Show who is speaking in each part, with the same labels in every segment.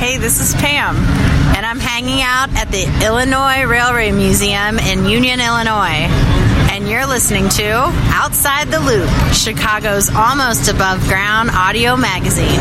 Speaker 1: Hey, this is Pam, and I'm hanging out at the Illinois Railway Museum in Union, Illinois. And you're listening to Outside the Loop, Chicago's almost above ground audio magazine.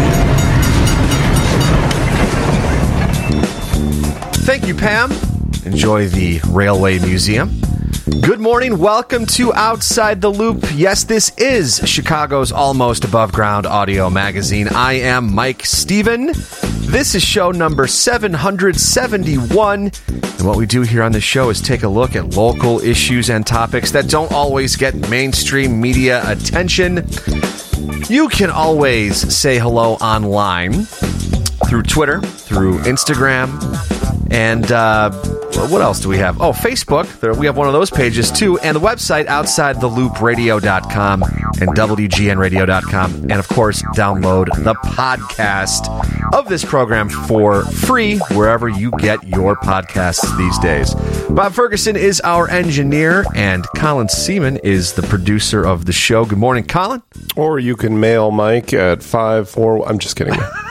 Speaker 2: Thank you, Pam. Enjoy the Railway Museum. Good morning. Welcome to Outside the Loop. Yes, this is Chicago's almost above ground audio magazine. I am Mike Steven. This is show number 771. And what we do here on this show is take a look at local issues and topics that don't always get mainstream media attention. You can always say hello online through Twitter, through Instagram, and what else do we have? Oh, Facebook. We have one of those pages, too. And the website, OutsideTheLoopRadio.com and WGNRadio.com. And, of course, download the podcast of this program for free wherever you get your podcasts these days. Bob Ferguson is our engineer, and Colin Seaman is the producer of the show. Good morning, Colin.
Speaker 3: Or you can mail Mike at 54... I'm just kidding.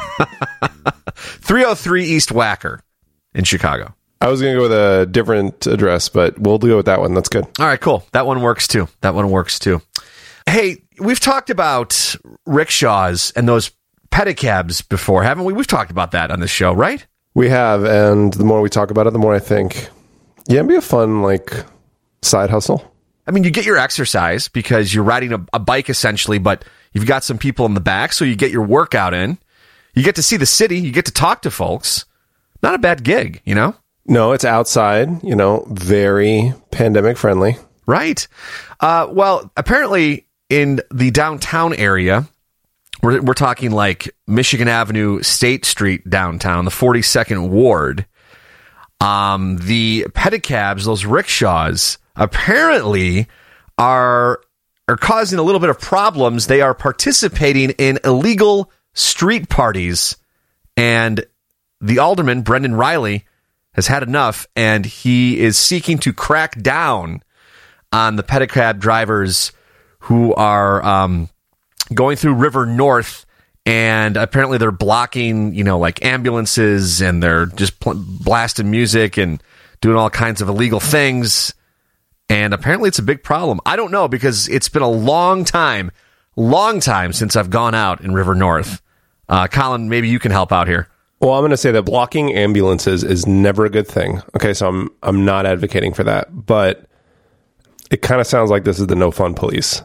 Speaker 2: 303 East Wacker in Chicago.
Speaker 3: I was going to go with a different address, but we'll go with that one. That's good.
Speaker 2: All right, cool. That one works too. Hey, we've talked about rickshaws and those pedicabs before, haven't we? We've talked about that on the show, right?
Speaker 3: We have, and the more we talk about it, the more I think, yeah, it'd be a fun, side hustle.
Speaker 2: I mean, you get your exercise because you're riding a bike, essentially, but you've got some people in the back, so you get your workout in. You get to see the city. You get to talk to folks. Not a bad gig, you know?
Speaker 3: No, it's outside, very pandemic friendly.
Speaker 2: Right. Well, apparently in the downtown area, we're talking like Michigan Avenue, State Street downtown, the 42nd Ward, the pedicabs, those rickshaws, apparently are causing a little bit of problems. They are participating in illegal street parties, and the alderman, Brendan Riley, has had enough, and he is seeking to crack down on the pedicab drivers who are going through River North, and apparently they're blocking, ambulances, and they're just blasting music and doing all kinds of illegal things, and apparently it's a big problem. I don't know, because it's been a long time since I've gone out in River North. Colin, maybe you can help out here.
Speaker 3: Well, I'm going to say that blocking ambulances is never a good thing. Okay, so I'm not advocating for that, but it kind of sounds like this is the no fun police.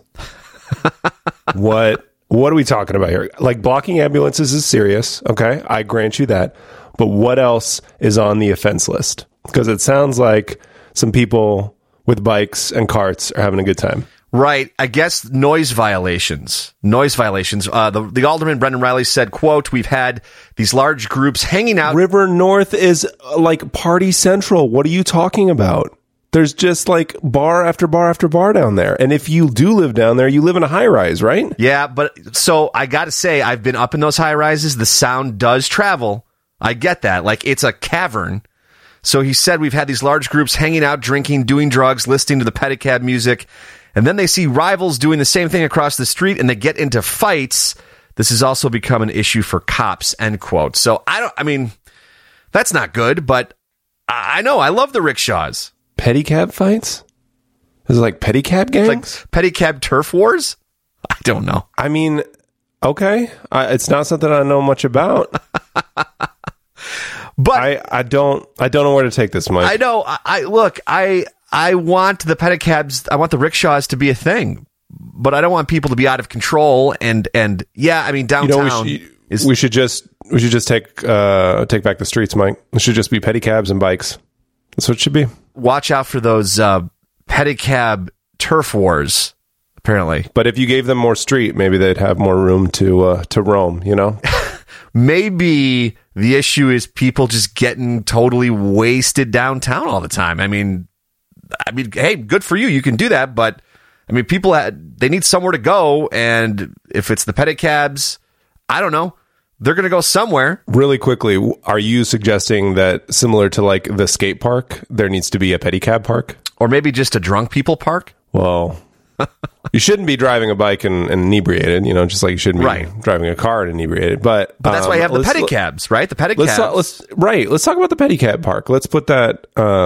Speaker 3: What are we talking about here? Blocking ambulances is serious. Okay, I grant you that. But what else is on the offense list? Because it sounds like some people with bikes and carts are having a good time.
Speaker 2: Right. I guess noise violations. The alderman, Brendan Riley, said, quote, "We've had these large groups hanging out."
Speaker 3: River North is like party central. What are you talking about? There's just bar after bar after bar down there. And if you do live down there, you live in a high rise, right?
Speaker 2: Yeah, but so I got to say, I've been up in those high rises. The sound does travel. I get that. It's a cavern. So he said, "We've had these large groups hanging out, drinking, doing drugs, listening to the pedicab music. And then they see rivals doing the same thing across the street, and they get into fights. This has also become an issue for cops," end quote. So that's not good, but I know, I love the rickshaws.
Speaker 3: Pedicab fights? Is it pedicab gangs?
Speaker 2: Pedicab turf wars? I don't know. I mean,
Speaker 3: okay. It's not something I know much about. But I don't know where to take this, Mike.
Speaker 2: I know. I want the pedicabs, I want the rickshaws to be a thing, but I don't want people to be out of control. And yeah, I mean, downtown
Speaker 3: we should just take back the streets, Mike. It should just be pedicabs and bikes. That's what it should be.
Speaker 2: Watch out for those pedicab turf wars, apparently.
Speaker 3: But if you gave them more street, maybe they'd have more room to roam,
Speaker 2: Maybe the issue is people just getting totally wasted downtown all the time. I mean, hey, good for you. You can do that. But, people, they need somewhere to go. And if it's the pedicabs, I don't know. They're going to go somewhere.
Speaker 3: Really quickly, are you suggesting that similar to the skate park, there needs to be a pedicab park?
Speaker 2: Or maybe just a drunk people park?
Speaker 3: Well, You shouldn't be driving a bike and inebriated, just like you shouldn't be driving a car and inebriated. But
Speaker 2: that's why you have the pedicabs, right? The pedicabs.
Speaker 3: Let's talk about the pedicab park. Let's put that,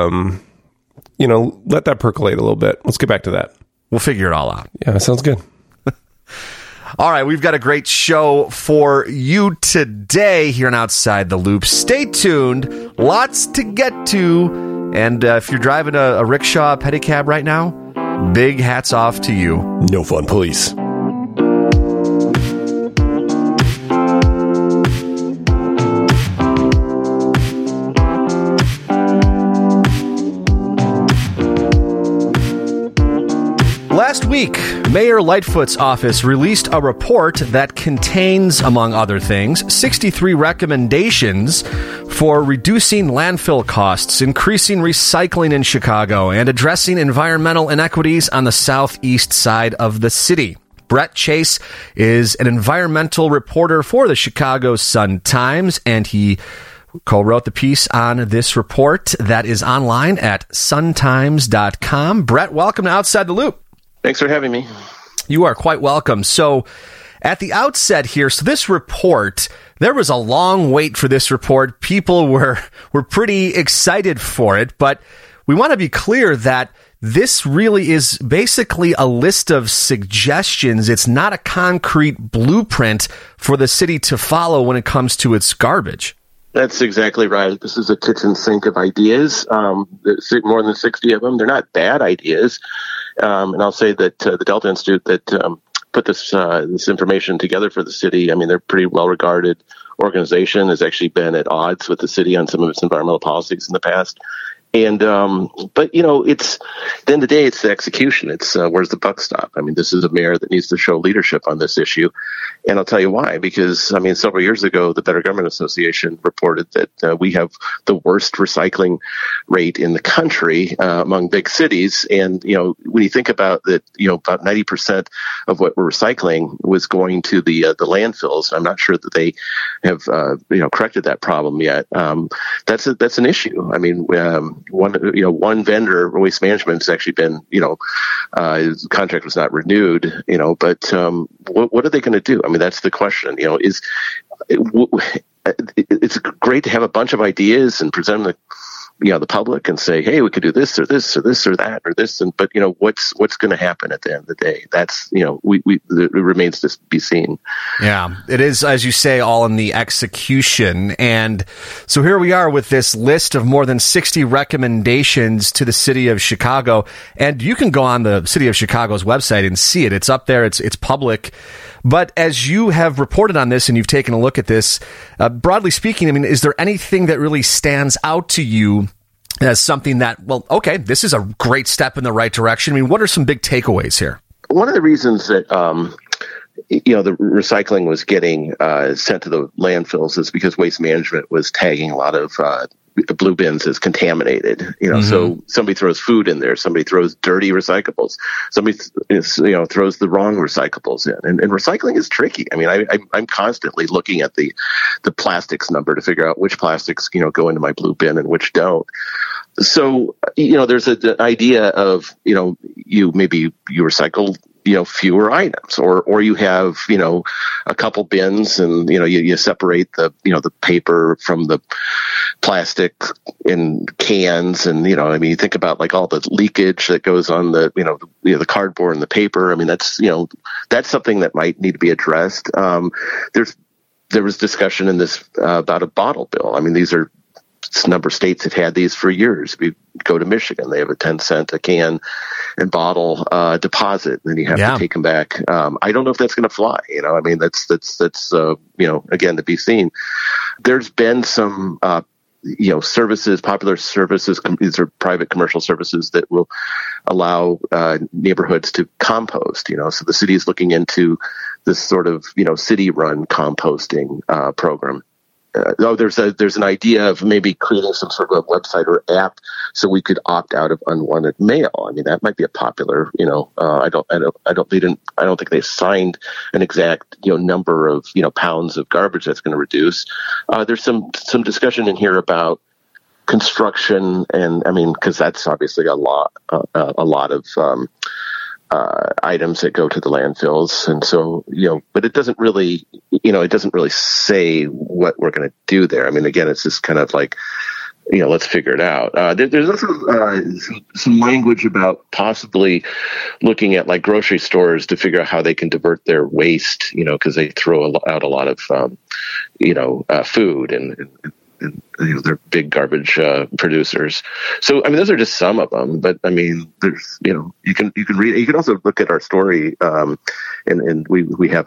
Speaker 3: let that percolate a little bit. Let's get back to that.
Speaker 2: We'll figure it all out.
Speaker 3: Yeah, sounds good.
Speaker 2: All right, we've got a great show for you today here on Outside the Loop. Stay tuned. Lots to get to. And if you're driving a rickshaw, pedicab right now, big hats off to you.
Speaker 3: No fun, police.
Speaker 2: Last week, Mayor Lightfoot's office released a report that contains, among other things, 63 recommendations for reducing landfill costs, increasing recycling in Chicago, and addressing environmental inequities on the southeast side of the city. Brett Chase is an environmental reporter for the Chicago Sun-Times, and he co-wrote the piece on this report that is online at suntimes.com. Brett, welcome to Outside the Loop.
Speaker 4: Thanks for having me.
Speaker 2: You are quite welcome. So at the outset here, so this report, there was a long wait for this report. People were pretty excited for it, but we want to be clear that this really is basically a list of suggestions. It's not a concrete blueprint for the city to follow when it comes to its garbage.
Speaker 4: That's exactly right. This is a kitchen sink of ideas. More than 60 of them. They're not bad ideas. And I'll say that the Delta Institute that put this information together for the city, I mean, they're a pretty well-regarded organization, has actually been at odds with the city on some of its environmental policies in the past. And, but it's, at the end of the day, it's the execution. It's, where's the buck stop? I mean, this is a mayor that needs to show leadership on this issue. And I'll tell you why, because, I mean, several years ago, the Better Government Association reported that we have the worst recycling rate in the country among big cities. And, when you think about that, about 90% of what we're recycling was going to the landfills. I'm not sure that they have, corrected that problem yet. That's an issue. I mean, one vendor, Waste Management, has actually been, his contract was not renewed, but what are they going to do? I mean, that's the question. It's great to have a bunch of ideas and present them to the public and say, hey, we could do this or this or this or that or this, but what's going to happen at the end of the day? That's it remains to be seen.
Speaker 2: Yeah, it is, as you say, all in the execution. And so here we are with this list of more than 60 recommendations to the city of Chicago, and you can go on the city of Chicago's website and see it. It's up there. It's public. But as you have reported on this and you've taken a look at this, broadly speaking, I mean, is there anything that really stands out to you as something that, well, okay, this is a great step in the right direction? I mean, what are some big takeaways here?
Speaker 4: One of the reasons that, the recycling was getting sent to the landfills is because Waste Management was tagging a lot of blue bins as contaminated. So somebody throws food in there, somebody throws dirty recyclables, somebody throws the wrong recyclables in, and recycling is tricky. I mean, I'm constantly looking at the plastics number to figure out which plastics go into my blue bin and which don't. So there's an idea of you recycle fewer items, or you have, a couple bins and, you separate the paper from the plastic in cans. And, you think about like all the leakage that goes on the cardboard and the paper. I mean, that's something that might need to be addressed. There was discussion in this about a bottle bill. I mean, these are number of states have had these for years. We go to Michigan, they have a 10-cent a can and bottle deposit, and then you have to take them back. I don't know if that's going to fly. I mean, that's again, to be seen. There's been some services, popular services, these are private commercial services that will allow neighborhoods to compost, so the city is looking into this sort of, city-run composting program. There's an idea of maybe creating some sort of a website or app so we could opt out of unwanted mail. I mean, that might be a popular, I don't think they signed an exact, number of, pounds of garbage that's going to reduce. There's some discussion in here about construction, and I mean, because that's obviously a lot of items that go to the landfills. And so, but it doesn't really say what we're going to do there. I mean, again, it's just kind of like, let's figure it out. There's also some language about possibly looking at like grocery stores to figure out how they can divert their waste, because they throw out a lot of, food and they're big garbage producers. So, I mean, those are just some of them. But I mean, there's, you can read. You can also look at our story, and we have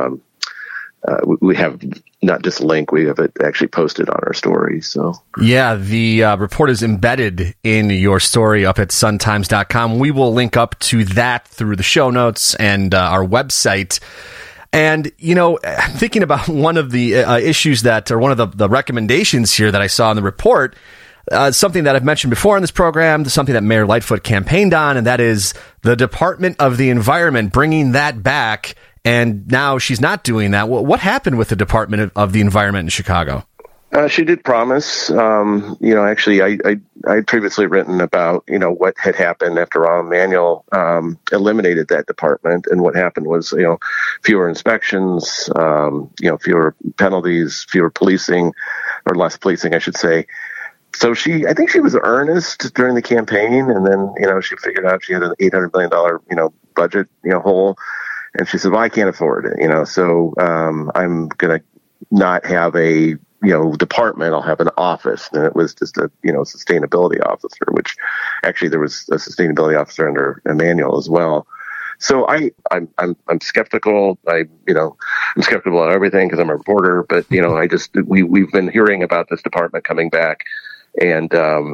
Speaker 4: we have not just a link, we have it actually posted on our story. So
Speaker 2: yeah, the report is embedded in your story up at suntimes.com. We will link up to that through the show notes and our website. And, thinking about one of the issues or one of the recommendations here that I saw in the report, something that I've mentioned before in this program, something that Mayor Lightfoot campaigned on, and that is the Department of the Environment, bringing that back. And now she's not doing that. What happened with the Department of the Environment in Chicago?
Speaker 4: She did promise. Actually, I'd previously written about, what had happened after Rahm Emanuel eliminated that department. And what happened was, fewer inspections, fewer penalties, fewer policing, or less policing, I should say. So I think she was earnest during the campaign. And then, she figured out she had an $800 million, budget, hole. And she said, well, I can't afford it, so I'm going to not have a, department. I'll have an office. And it was just a, sustainability officer, which actually there was a sustainability officer under Emanuel as well. So I'm skeptical. I'm skeptical about everything because I'm a reporter, but, we've been hearing about this department coming back and,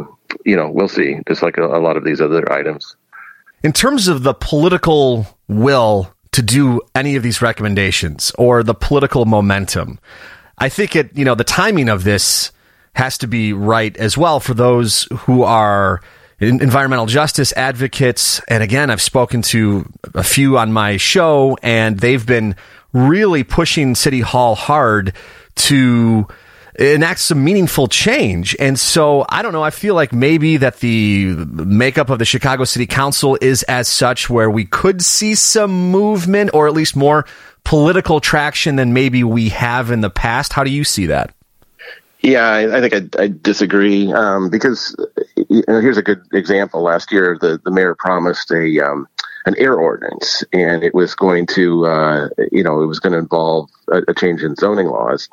Speaker 4: we'll see, just like a lot of these other items.
Speaker 2: In terms of the political will to do any of these recommendations or the political momentum, I think the timing of this has to be right as well for those who are environmental justice advocates. And again, I've spoken to a few on my show, and they've been really pushing City Hall hard to enact some meaningful change. And so I don't know, I feel like maybe that the makeup of the Chicago City Council is as such where we could see some movement or at least more political traction than maybe we have in the past. How do you see that?
Speaker 4: Yeah, I think I disagree because here's a good example. Last year, the mayor promised an air ordinance, and it was going to involve a change in zoning laws.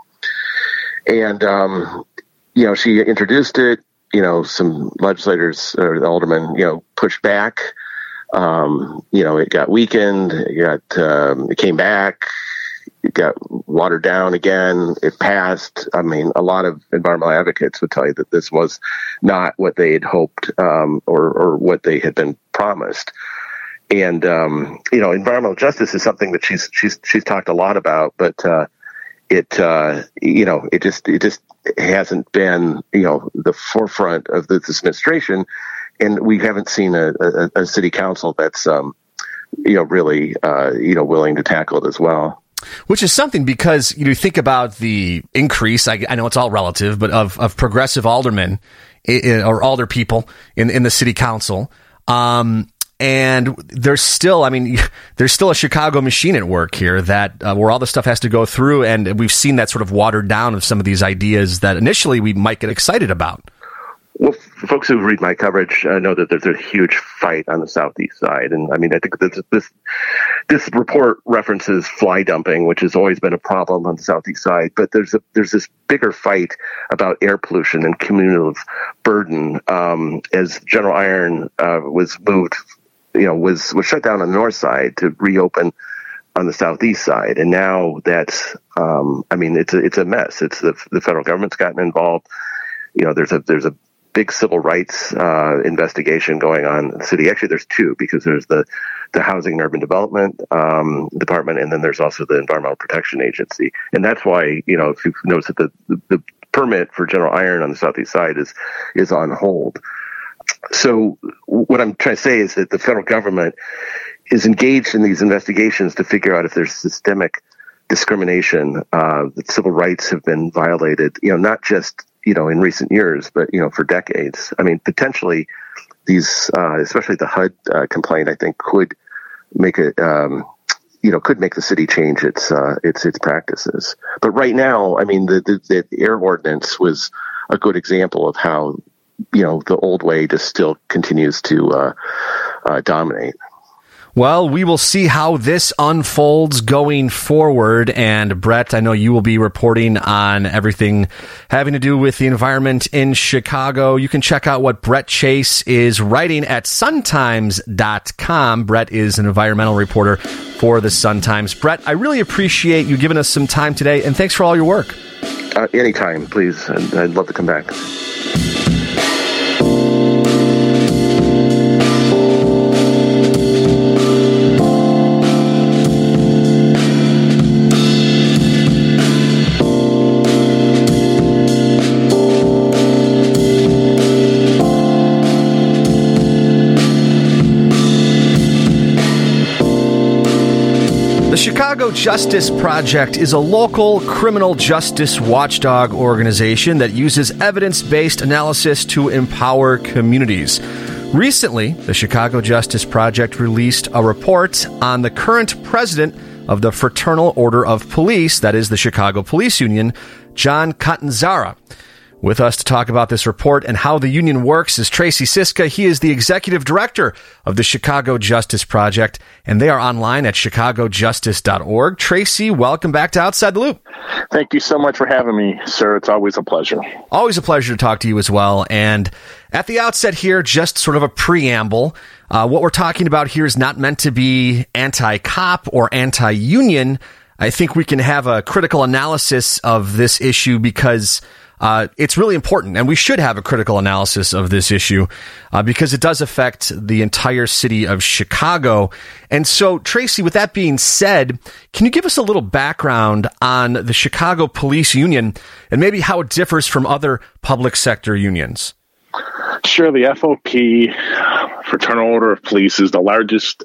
Speaker 4: And, she introduced it, some legislators or the aldermen, pushed back. It got weakened, it came back, it got watered down again, it passed. I mean, a lot of environmental advocates would tell you that this was not what they had hoped, or what they had been promised. And, environmental justice is something that she's talked a lot about, but, it just hasn't been, the forefront of this administration. And we haven't seen a city council that's, really, willing to tackle it as well.
Speaker 2: Which is something because you think about the increase, I know it's all relative, but of progressive aldermen or alder people in the city council. And there's still a Chicago machine at work here that where all this stuff has to go through. And we've seen that sort of watered down of some of these ideas that initially we might get excited about.
Speaker 4: Well, folks who read my coverage know that there's a huge fight on the southeast side, and I mean, I think this report references fly dumping, which has always been a problem on the southeast side. But there's this bigger fight about air pollution and cumulative burden as General Iron was moved, was shut down on the north side to reopen on the southeast side, and now that's it's a mess. It's the federal government's gotten involved. There's a big civil rights investigation going on in the city. Actually, there's two, because there's the Housing and Urban Development Department, and then there's also the Environmental Protection Agency. And that's why, if you've noticed that the permit for General Iron on the southeast side is on hold. So what I'm trying to say is that the federal government is engaged in these investigations to figure out if there's systemic discrimination, that civil rights have been violated, not just in recent years, but, for decades. I mean, potentially these, especially the HUD complaint, I think could make it, could make the city change its practices. But right now, I mean, the air ordinance was a good example of how, the old way just still continues to dominate.
Speaker 2: Well, we will see how this unfolds going forward. And Brett, I know you will be reporting on everything having to do with the environment in Chicago. You can check out what Brett Chase is writing at suntimes.com. Brett is an environmental reporter for the Sun-Times. Brett, I really appreciate you giving us some time today, and thanks for all your work.
Speaker 4: Anytime, please. I'd love to come back.
Speaker 2: The Chicago Justice Project is a local criminal justice watchdog organization that uses evidence-based analysis to empower communities. Recently, the Chicago Justice Project released a report on the current president of the Fraternal Order of Police, that is the Chicago Police Union, John Catanzara. With us to talk about this report and how the union works is Tracy Siska. He is the executive director of the Chicago Justice Project, and they are online at chicagojustice.org. Tracy, welcome back to Outside the Loop.
Speaker 5: Thank you so much for having me, sir. It's always a pleasure.
Speaker 2: Always a pleasure to talk to you as well. And at the outset here, just sort of a preamble. What we're talking about here is not meant to be anti-cop or anti-union. I think we can have a critical analysis of this issue because it's really important, and we should have a critical analysis of this issue because it does affect the entire city of Chicago. And so, Tracy, with that being said, can you give us a little background on the Chicago Police Union and maybe how it differs from other public sector unions?
Speaker 5: Sure. The FOP, Fraternal Order of Police, is the largest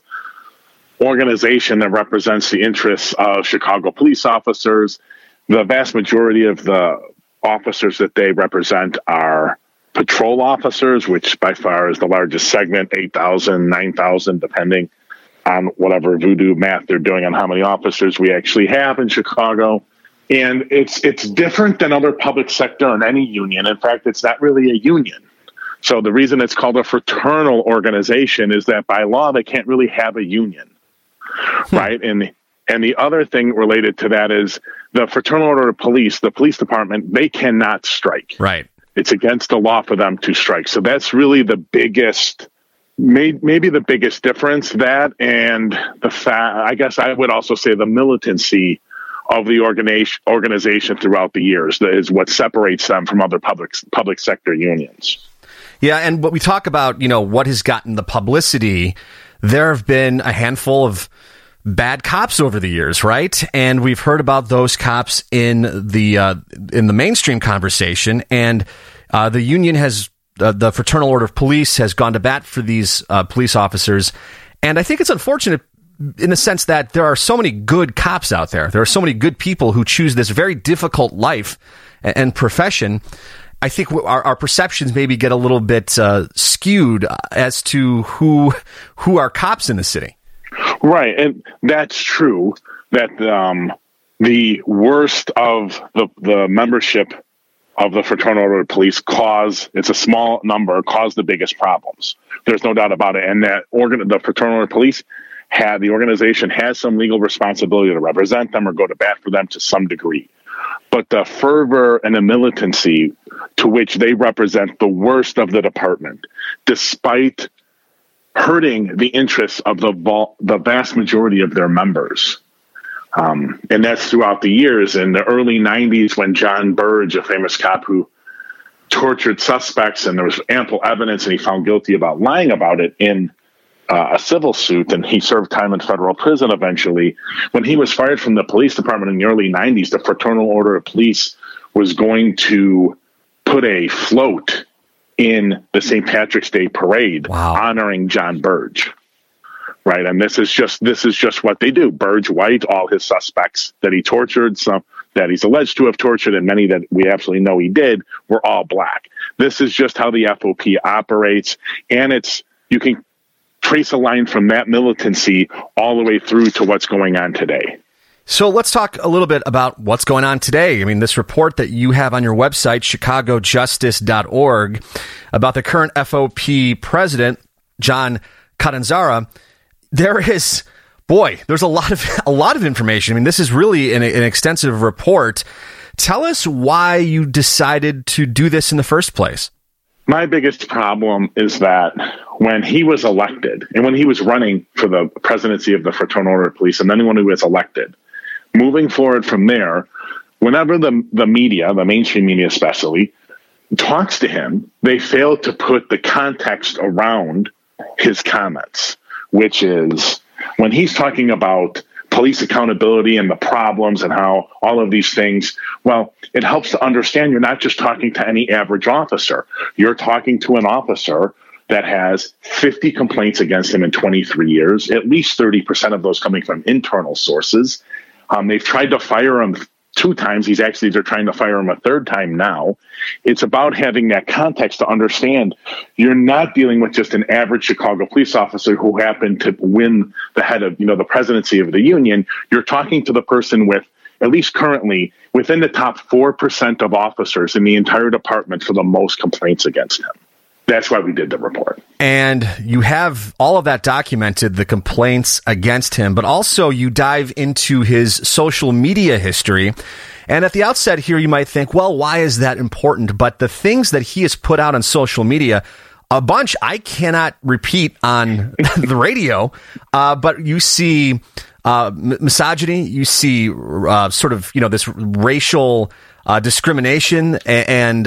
Speaker 5: organization that represents the interests of Chicago police officers. The vast majority of the officers that they represent are patrol officers, which by far is the largest segment, 8,000, 9,000, depending on whatever voodoo math they're doing on how many officers we actually have in Chicago. And it's different than other public sector and any union. In fact, it's not really a union. So the reason it's called a fraternal organization is that by law, they can't really have a union, right? And the other thing related to that is the Fraternal Order of Police, the police department, they cannot strike.
Speaker 2: Right.
Speaker 5: It's against the law for them to strike. So that's really the biggest, maybe the biggest difference. That and the fact, I guess I would also say the militancy of the organization throughout the years that is what separates them from other public sector unions.
Speaker 2: Yeah, and what we talk about, what has gotten the publicity, there have been a handful of bad cops over the years, right? And we've heard about those cops in the mainstream conversation, and the union has, the Fraternal Order of Police has gone to bat for these police officers, and I think it's unfortunate in the sense that there are so many good cops out there. There are so many good people who choose this very difficult life and profession. I think our perceptions maybe get a little bit skewed as to who are cops in the city.
Speaker 5: Right, and that's true, that the worst of the membership of the Fraternal Order of Police it's a small number, cause the biggest problems. There's no doubt about it. And that the Fraternal Order of Police the organization has some legal responsibility to represent them or go to bat for them to some degree. But the fervor and the militancy to which they represent the worst of the department, despite hurting the interests of the vast majority of their members. And that's throughout the years. In the early 90s, when John Burge, a famous cop who tortured suspects, and there was ample evidence, and he found guilty about lying about it in a civil suit, and he served time in federal prison eventually. When he was fired from the police department in the early 90s, the Fraternal Order of Police was going to put a float in the St. Patrick's Day parade, honoring John Burge. Right. And this is just what they do. Burge White, all his suspects that he tortured, some that he's alleged to have tortured, and many that we absolutely know he did, were all black. This is just how the FOP operates. And you can trace a line from that militancy all the way through to what's going on today.
Speaker 2: So let's talk a little bit about what's going on today. I mean, this report that you have on your website, chicagojustice.org, about the current FOP president, John Catanzara, there's a lot of information. I mean, this is really an extensive report. Tell us why you decided to do this in the first place.
Speaker 5: My biggest problem is that when he was elected and when he was running for the presidency of the Fraternal Order of Police, and then when he was elected, moving forward from there, whenever the media, the mainstream media especially, talks to him, they fail to put the context around his comments, which is when he's talking about police accountability and the problems and how all of these things, well, it helps to understand you're not just talking to any average officer. You're talking to an officer that has 50 complaints against him in 23 years, at least 30% of those coming from internal sources. They've tried to fire him 2 times. They're trying to fire him a 3rd time now. It's about having that context to understand you're not dealing with just an average Chicago police officer who happened to win the head of, the presidency of the union. You're talking to the person with, at least currently, within the top 4% of officers in the entire department for the most complaints against him. That's why we did the report.
Speaker 2: And you have all of that documented, the complaints against him, but also you dive into his social media history. And at the outset here, you might think, well, why is that important? But the things that he has put out on social media, a bunch I cannot repeat on the radio, but you see misogyny, you see this racial discrimination and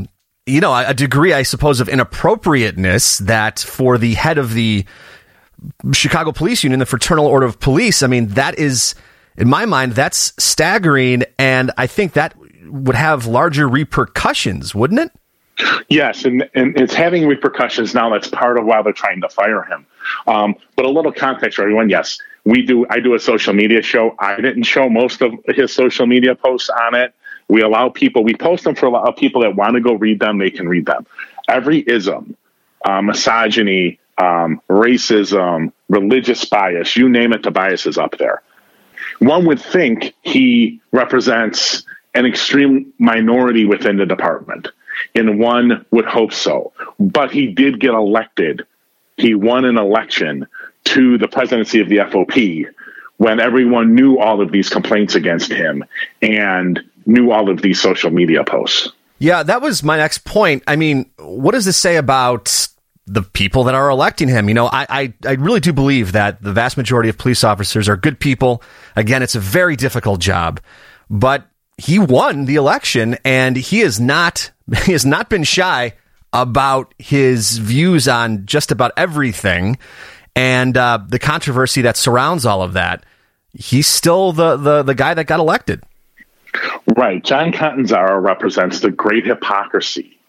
Speaker 2: a degree, I suppose, of inappropriateness that for the head of the Chicago Police Union, the Fraternal Order of Police, I mean, that is, in my mind, that's staggering. And I think that would have larger repercussions, wouldn't it?
Speaker 5: Yes, and it's having repercussions now. That's part of why they're trying to fire him. But a little context for everyone. Yes, I do a social media show. I didn't show most of his social media posts on it. We post them for a lot of people that want to go read them. They can read them. Every ism, misogyny, racism, religious bias, you name it, the bias is up there. One would think he represents an extreme minority within the department, and one would hope so. But he did get elected. He won an election to the presidency of the FOP when everyone knew all of these complaints against him and knew all of these social media posts.
Speaker 2: Yeah, that was my next point. I mean, what does this say about the people that are electing him? I really do believe that the vast majority of police officers are good people. Again, it's a very difficult job, but he won the election and he has not been shy about his views on just about everything. And the controversy that surrounds all of that, he's still the guy that got elected.
Speaker 5: Right. John Catanzara represents the great hypocrisy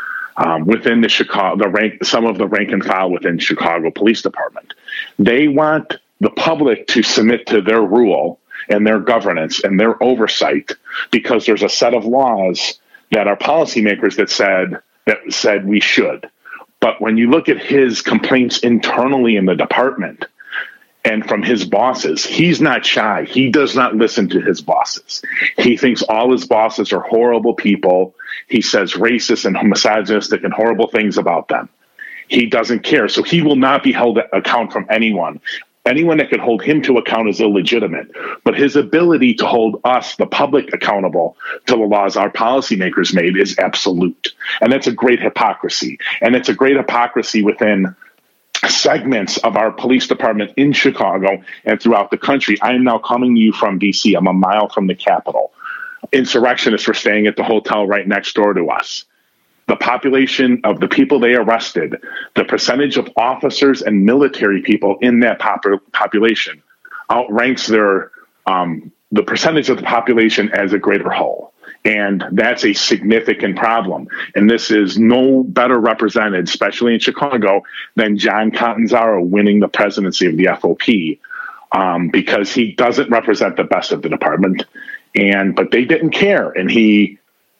Speaker 5: within some of the rank and file within Chicago Police Department. They want the public to submit to their rule and their governance and their oversight because there's a set of laws that are policymakers that said we should. But when you look at his complaints internally in the department and from his bosses, he's not shy. He does not listen to his bosses. He thinks all his bosses are horrible people. He says racist and misogynistic and horrible things about them. He doesn't care. So he will not be held to account from anyone. Anyone that could hold him to account is illegitimate. But his ability to hold us, the public, accountable to the laws our policymakers made is absolute. And that's a great hypocrisy. And it's a great hypocrisy within segments of our police department in Chicago and throughout the country. I am now coming to you from D.C. I'm a mile from the Capitol. Insurrectionists were staying at the hotel right next door to us. The population of the people they arrested, the percentage of officers and military people in that population outranks the percentage of the population as a greater whole. And that's a significant problem. And this is no better represented, especially in Chicago, than John Catanzara winning the presidency of the FOP, because he doesn't represent the best of the department. But they didn't care. And he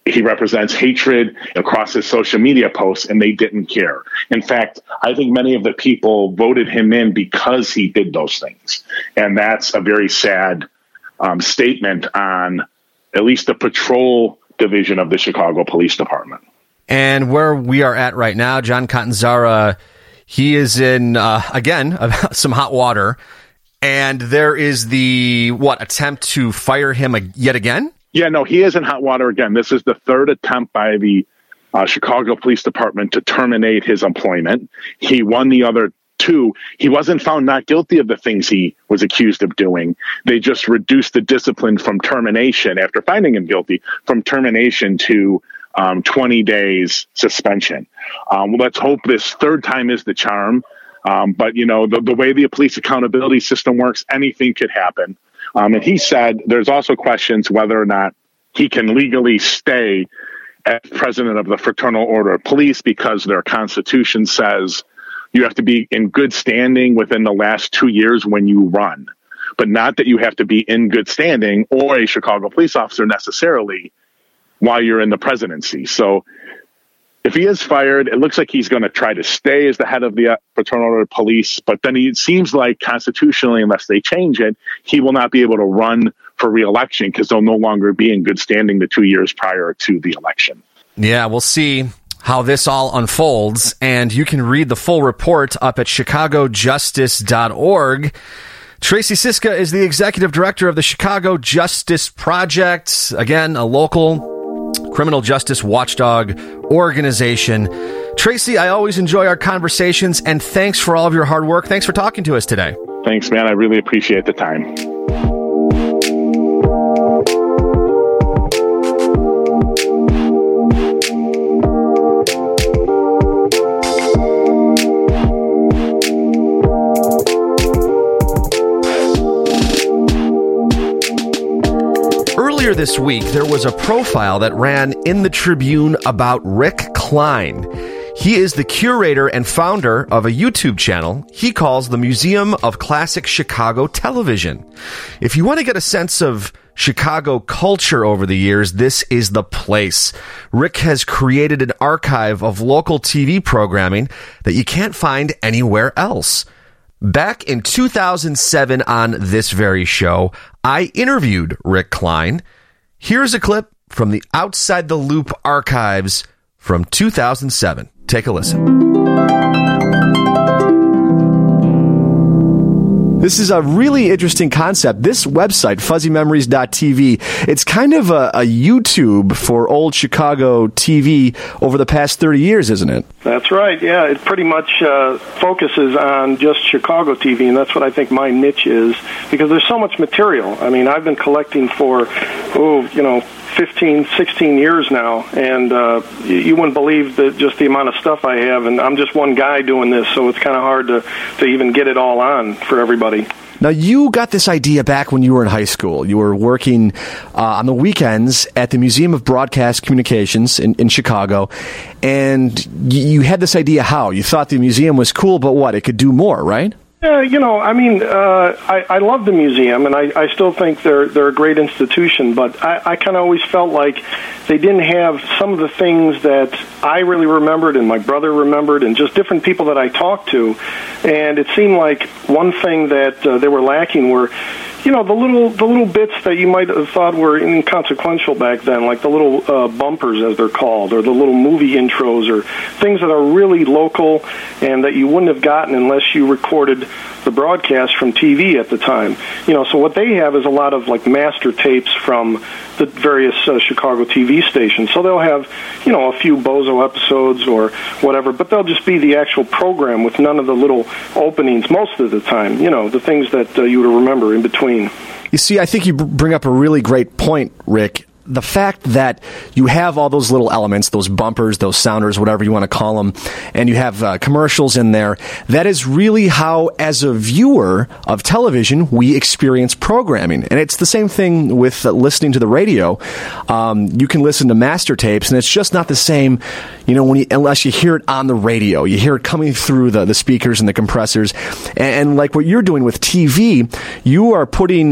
Speaker 5: he represents hatred across his social media posts, and they didn't care. In fact, I think many of the people voted him in because he did those things. And that's a very sad statement on at least the patrol division of the Chicago Police Department. And
Speaker 2: where we are at right now, John Catanzara, he is in, again, some hot water. And there is the, attempt to fire him yet again? Yeah, no, he is in hot water again. This is the third attempt by the Chicago Police Department to terminate his employment. He won the other two. He wasn't found not guilty of the things he was accused of doing. They just reduced the discipline from termination, after finding him guilty, from termination to 20 days suspension. Let's hope this third time is the charm. But, the way the police accountability system works, anything could happen. And he said there's also questions whether or not he can legally stay as president of the Fraternal Order of Police, because their constitution says you have to be in good standing within the last 2 years when you run, but not that you have to be in good standing or a Chicago police officer necessarily while you're in the presidency. So if he is fired, it looks like he's going to try to stay as the head of the Fraternal Order of Police, but then it seems like constitutionally, unless they change it, he will not be able to run for re-election because they'll no longer be in good standing the 2 years prior to the election. Yeah, we'll see how this all unfolds, and you can read the full report up at chicagojustice.org. Tracy Siska is the executive director of the Chicago Justice Project, again, a local criminal justice watchdog organization. Tracy, I always enjoy our conversations, and thanks for all of your hard work. Thanks for talking to us today. Thanks, man. I really appreciate the time. Earlier this week, there was a profile that ran in the Tribune about Rick Klein. He is the curator and founder of a YouTube channel he calls the Museum of Classic Chicago Television. If you want to get a sense of Chicago culture over the years, this is the place. Rick has created an archive of local TV programming that you can't find anywhere else. Back in 2007 on this very show, I interviewed Rick Klein. Here's a clip from the Outside the Loop archives from 2007. Take a listen. This is a really interesting concept. This website, fuzzymemories.tv, it's kind of a YouTube for old Chicago TV over the past 30 years, isn't it?
Speaker 6: That's right, yeah. It pretty much focuses on just Chicago TV, and that's what I think my niche is, because there's so much material. I mean, I've been collecting for, 15, 16 years now, and you wouldn't believe just the amount of stuff I have, and I'm just one guy doing this, so it's kind of hard to even get it all on for everybody.
Speaker 2: Now, you got this idea back when you were in high school. You were working on the weekends at the Museum of Broadcast Communications in Chicago, and you had this idea how? You thought the museum was cool, but what? It could do more, right?
Speaker 6: I love the museum, and I still think they're a great institution, but I kind of always felt like they didn't have some of the things that I really remembered and my brother remembered and just different people that I talked to, and it seemed like one thing that they were lacking were, the little bits that you might have thought were inconsequential back then, like the little bumpers, as they're called, or the little movie intros, or things that are really local and that you wouldn't have gotten unless you recorded the broadcast from TV at the time. So what they have is a lot of like master tapes from the various Chicago TV stations. So they'll have, a few Bozo episodes or whatever, but they'll just be the actual program with none of the little openings most of the time, the things that you would remember in between.
Speaker 2: You see, I think you bring up a really great point, Rick. The fact that you have all those little elements, those bumpers, those sounders, whatever you want to call them, and you have commercials in there, that is really how, as a viewer of television, we experience programming. And it's the same thing with listening to the radio. You can listen to master tapes, and it's just not the same, unless you hear it on the radio. You hear it coming through the speakers and the compressors. And like what you're doing with TV, you are putting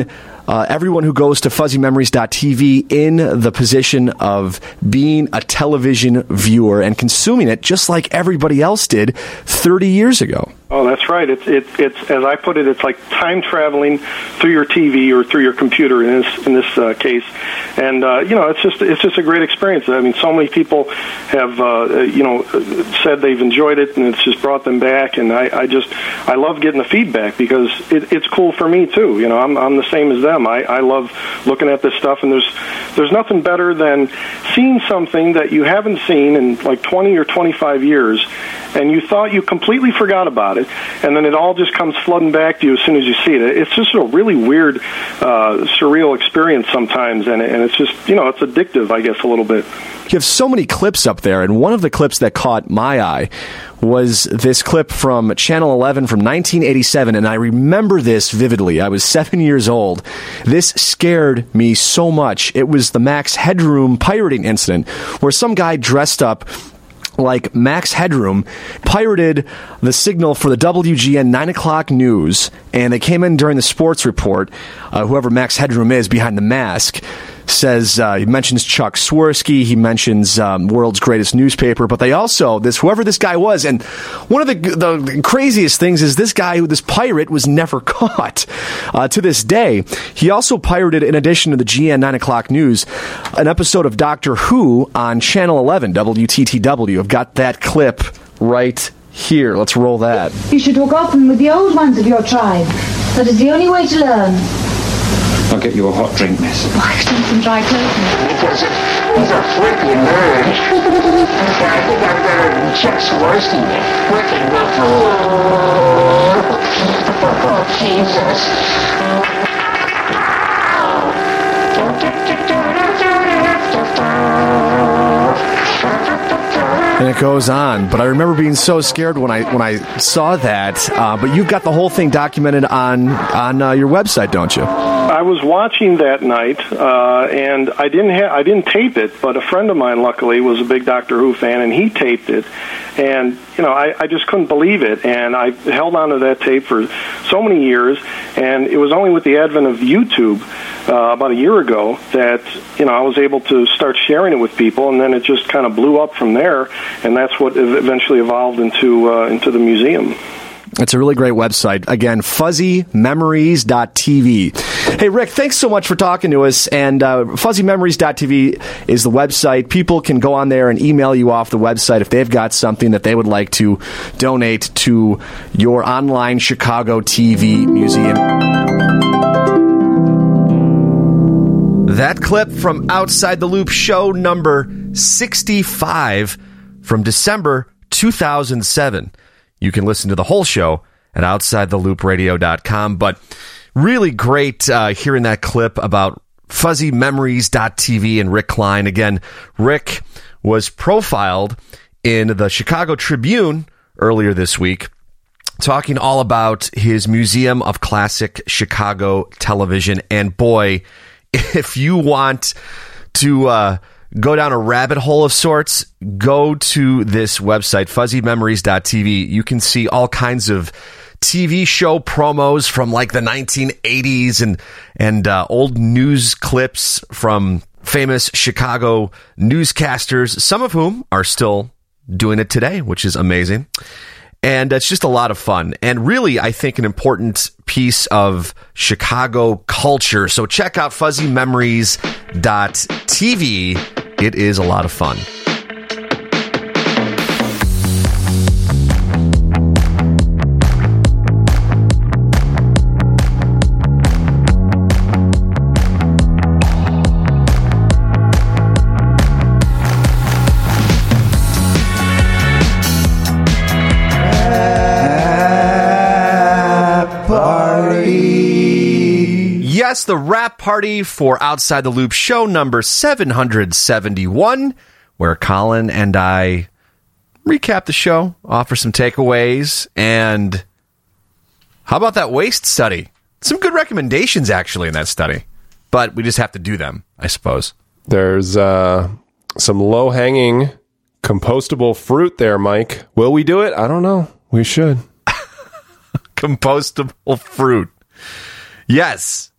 Speaker 2: everyone who goes to fuzzymemories.tv in the position of being a television viewer and consuming it just like everybody else did 30 years ago.
Speaker 6: Oh, that's right. It's as I put it, it's like time traveling through your TV or through your computer in this case, and it's just a great experience. I mean, so many people have said they've enjoyed it, and it's just brought them back. And I love getting the feedback because it's cool for me too. You know, I'm the same as them. I love looking at this stuff, and there's nothing better than seeing something that you haven't seen in like 20 or 25 years, and you thought you completely forgot about it, and then it all just comes flooding back to you as soon as you see it. It's just a really weird, surreal experience sometimes, and it's just, it's addictive, I guess, a little bit.
Speaker 2: You have so many clips up there, and one of the clips that caught my eye was this clip from Channel 11 from 1987, and I remember this vividly. I was 7 years old. This scared me so much. It was the Max Headroom pirating incident, where some guy dressed up like Max Headroom pirated the signal for the WGN 9 o'clock news, and they came in during the sports report. Whoever Max Headroom is behind the mask says, he mentions Chuck Swirsky, he mentions world's greatest newspaper, but they also, whoever this guy was, and one of the craziest things is this pirate was never caught. To this day, he also pirated, in addition to the GN 9 o'clock news, an episode of Doctor Who on Channel 11, WTTW. I've got that clip right here. Let's roll that.
Speaker 7: You should talk often with the old ones of your tribe. That is the only way to learn.
Speaker 8: I'll get you a hot drink, miss.
Speaker 7: Oh, I need some dry clothing.
Speaker 9: Because he's a freaking nerd. I think I'm better than Chuck Swirsky. Freaking with oh, Jesus.
Speaker 2: And it goes on, but I remember being so scared when I saw that. But you've got the whole thing documented on your website, don't you?
Speaker 6: I was watching that night, and I didn't tape it, but a friend of mine, luckily, was a big Doctor Who fan, and he taped it. And I just couldn't believe it, and I held on to that tape for so many years. And it was only with the advent of YouTube about a year ago that I was able to start sharing it with people, and then it just kind of blew up from there. And that's what eventually evolved into the museum.
Speaker 2: It's a really great website. Again, fuzzymemories.tv. Hey, Rick, thanks so much for talking to us. And fuzzymemories.tv is the website. People can go on there and email you off the website if they've got something that they would like to donate to your online Chicago TV museum. That clip from Outside the Loop, show number 65 from December 2007. You can listen to the whole show at OutsideTheLoopRadio.com. But really great hearing that clip about FuzzyMemories.tv and Rick Klein. Again, Rick was profiled in the Chicago Tribune earlier this week, talking all about his Museum of Classic Chicago Television. And boy, if you want to go down a rabbit hole of sorts, go to this website, fuzzymemories.tv. You can see all kinds of TV show promos from like the 1980s and old news clips from famous Chicago newscasters, some of whom are still doing it today, which is amazing. And it's just a lot of fun. And really, I think, an important piece of Chicago culture. So check out fuzzymemories.tv. It is a lot of fun. Yes, the Rap Party for Outside the Loop, show number 771, where Colin and I recap the show, offer some takeaways, and how about that waste study? Some good recommendations, actually, in that study, but we just have to do them, I suppose.
Speaker 3: There's some low-hanging compostable fruit there, Mike. Will we do it? I don't know. We should.
Speaker 2: Compostable fruit. Yes.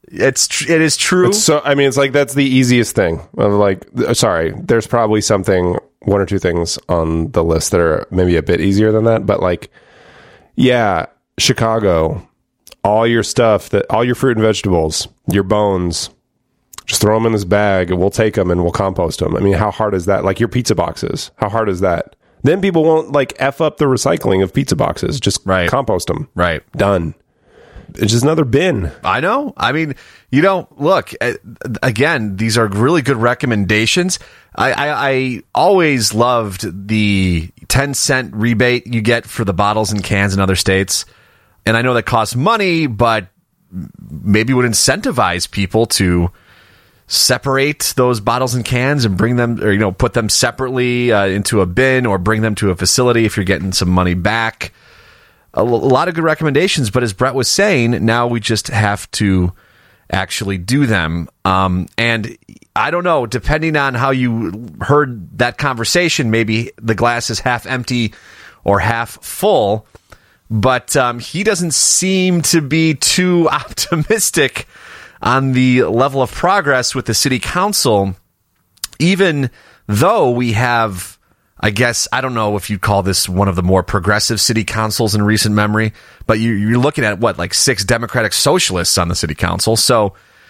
Speaker 2: it is true.
Speaker 3: So I mean, it's like that's the easiest thing. Sorry, there's probably one or two things on the list that are maybe a bit easier than that. But like, yeah, Chicago, all your stuff, all your fruit and vegetables, your bones, just throw them in this bag and we'll take them and we'll compost them. I mean, how hard is that? Like your pizza boxes, how hard is that? Then people won't like F up the recycling of pizza boxes. Just compost them.
Speaker 2: Right.
Speaker 3: Done. It's just another bin.
Speaker 2: I know. I mean, look, again, these are really good recommendations. I always loved the 10-cent rebate you get for the bottles and cans in other states. And I know that costs money, but maybe would incentivize people to separate those bottles and cans and bring them, or, put them separately into a bin or bring them to a facility if you're getting some money back. A lot of good recommendations, but as Brett was saying, now we just have to actually do them. And I don't know, depending on how you heard that conversation, maybe the glass is half empty or half full, but he doesn't seem to be too optimistic on the level of progress with the city council, even though we have, I guess, I don't know if you'd call this one of the more progressive city councils in recent memory, but you're looking at like 6 Democratic Socialists on the city council. So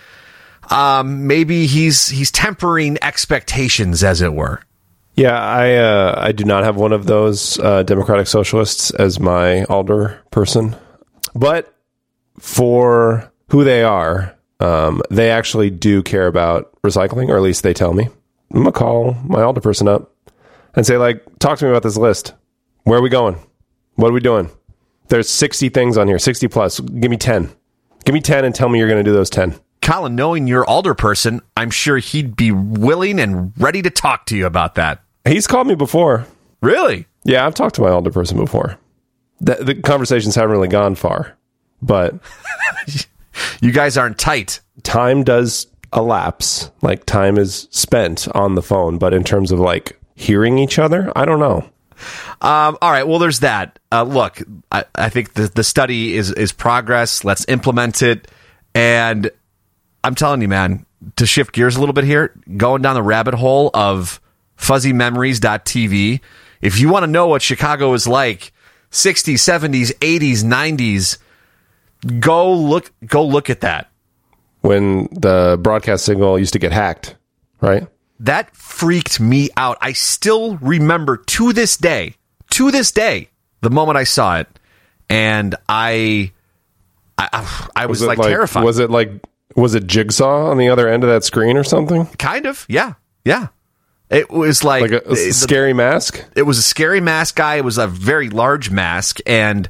Speaker 2: maybe he's tempering expectations, as it were.
Speaker 3: Yeah, I do not have one of those Democratic Socialists as my alder person, but for who they are, they actually do care about recycling, or at least they tell me. I'm gonna call my alder person up and say, like, talk to me about this list. Where are we going? What are we doing? There's 60 things on here, 60 plus. Give me 10. Give me 10 and tell me you're going to do those 10.
Speaker 2: Colin, knowing your alder person, I'm sure he'd be willing and ready to talk to you about that.
Speaker 3: He's called me before.
Speaker 2: Really?
Speaker 3: Yeah, I've talked to my alder person before. The conversations haven't really gone far, but...
Speaker 2: You guys aren't tight.
Speaker 3: Time does elapse. Like, time is spent on the phone, but in terms of, like, hearing each other, I don't know.
Speaker 2: All right, well, there's that. Look, I think the study is progress. Let's implement it. And I'm telling you, man, to shift gears a little bit here, going down the rabbit hole of fuzzymemories.tv, if you want to know what Chicago is like, 60s, 70s, 80s, 90s, go look at that. When the broadcast signal used to get hacked, right? That freaked me out. I still remember to this day, the moment I saw it, and I was like terrified. Was it Jigsaw on the other end of that screen or something? Kind of, yeah. It was like a scary mask. It was a scary mask guy. It was a very large mask, and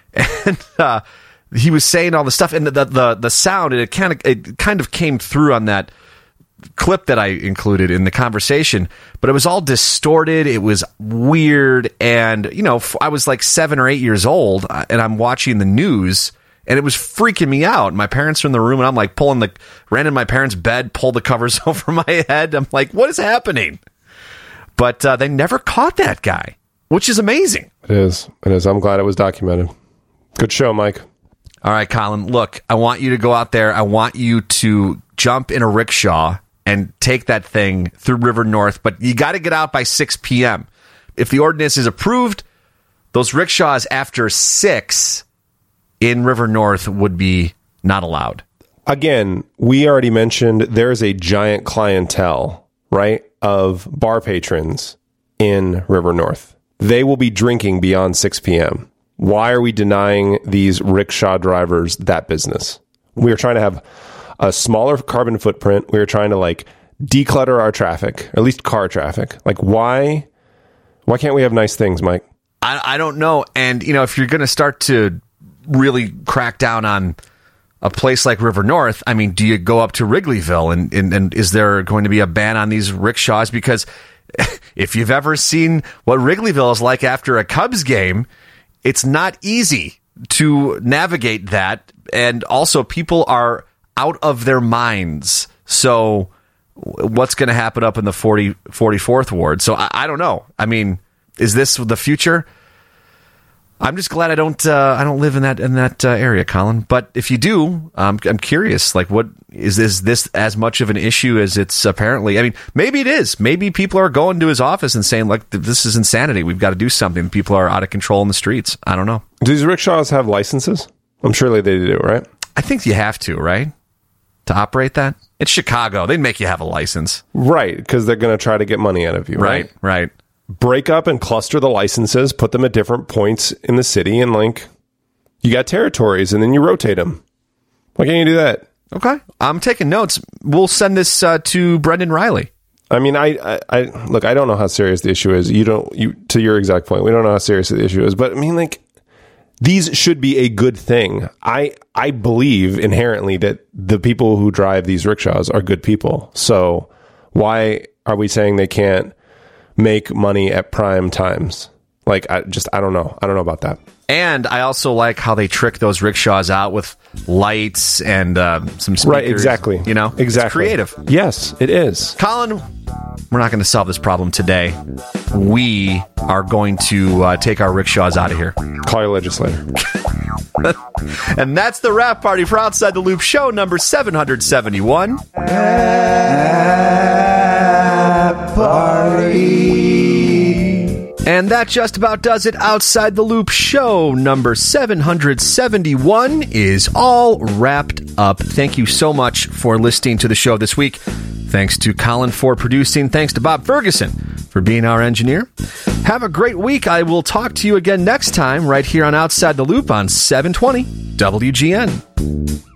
Speaker 2: he was saying all the stuff, and the sound, it kind of came through on that clip that I included in the conversation, but it was all distorted. It was weird, and I was like 7 or 8 years old, and I'm watching the news, and it was freaking me out. My parents were in the room, and I'm like ran in my parents' bed, pulled the covers over my head. I'm like, what is happening? But they never caught that guy, which is amazing. It is. I'm glad it was documented. Good show, Mike. All right, Colin, look, I want you to go out there. I want you to jump in a rickshaw and take that thing through River North, but you got to get out by 6 p.m. If the ordinance is approved, those rickshaws after 6 in River North would be not allowed. Again, we already mentioned there's a giant clientele, right, of bar patrons in River North. They will be drinking beyond 6 p.m. Why are we denying these rickshaw drivers that business? We are trying to have a smaller carbon footprint. We are trying to declutter our traffic, or at least car traffic. Why can't we have nice things, Mike? I don't know. And, if you're going to start to really crack down on a place like River North, I mean, do you go up to Wrigleyville and is there going to be a ban on these rickshaws? Because if you've ever seen what Wrigleyville is like after a Cubs game, it's not easy to navigate that. And also people are out of their minds. So what's going to happen up in the 44th ward? So I don't know. I mean, is this the future? I'm just glad I don't live in that area, Colin. But if you do, I'm curious. Like, what is this as much of an issue as it's apparently? I mean, maybe it is. Maybe people are going to his office and saying, like, this is insanity. We've got to do something. People are out of control in the streets. I don't know.
Speaker 3: Do these rickshaws have licenses? I'm sure they do, right?
Speaker 2: I think you have to, right? To operate that? It's Chicago. They'd make you have a license.
Speaker 3: Right, because they're going to try to get money out of you, right?
Speaker 2: Right.
Speaker 3: Break up and cluster the licenses, put them at different points in the city, and like you got territories, and then you rotate them. Why can't you do that?
Speaker 2: Okay, I'm taking notes. We'll send this to Brendan Riley.
Speaker 3: I mean, I look. I don't know how serious the issue is. To your exact point, we don't know how serious the issue is. But I mean, like, these should be a good thing. I believe inherently that the people who drive these rickshaws are good people. So why are we saying they can't make money at prime times? Like, I don't know. I don't know about that. And
Speaker 2: I also like how they trick those rickshaws out with lights and some speakers.
Speaker 3: Right, exactly.
Speaker 2: You know?
Speaker 3: Exactly.
Speaker 2: It's creative.
Speaker 3: Yes, it is.
Speaker 2: Colin, we're not going to solve this problem today. We are going to take our rickshaws out of here.
Speaker 3: Call your legislator.
Speaker 2: And that's the wrap party for Outside the Loop show number 771. Wrap party. And that just about does it. Outside the Loop show number 771 is all wrapped up. Thank you so much for listening to the show this week. Thanks to Colin for producing. Thanks to Bob Ferguson for being our engineer. Have a great week. I will talk to you again next time right here on Outside the Loop on 720 WGN.